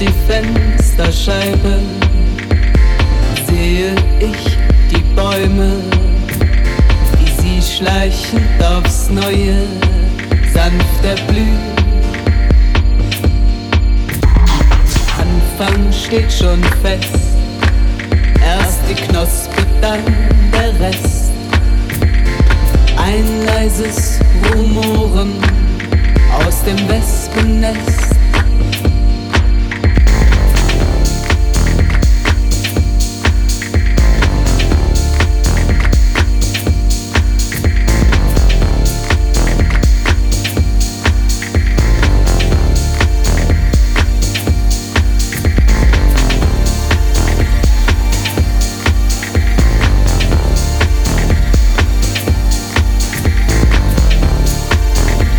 die Fensterscheibe sehe ich die Bäume, wie sie schleichend aufs Neue sanft erblühen. Anfang steht schon fest, erst die Knospe, dann der Rest. Ein leises Rumoren aus dem Wespennest.